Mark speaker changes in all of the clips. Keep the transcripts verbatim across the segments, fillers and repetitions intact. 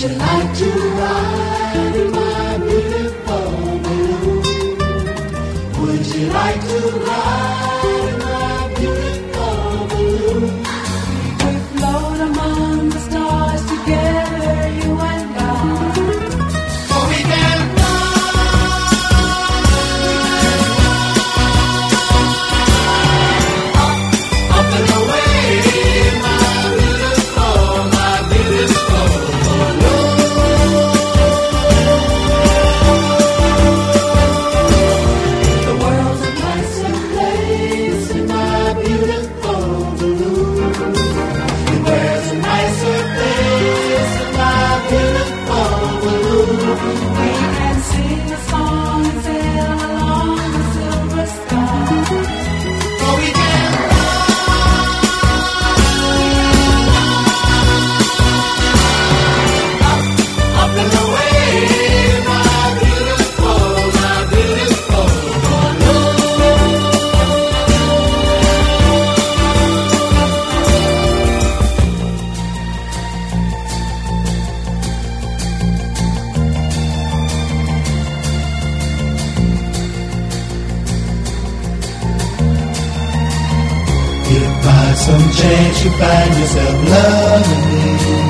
Speaker 1: you like to ride in my beautiful balloon? Would you like to ride in my beautiful balloon? We could float among the stars together, you and I. For we can some chance you find yourself loving me.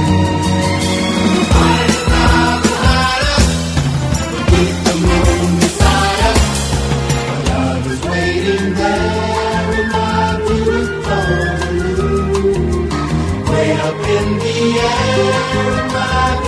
Speaker 1: Find out behind us, but keep the moon beside us. My love is waiting there in my beautiful balloon. Way up in the air in my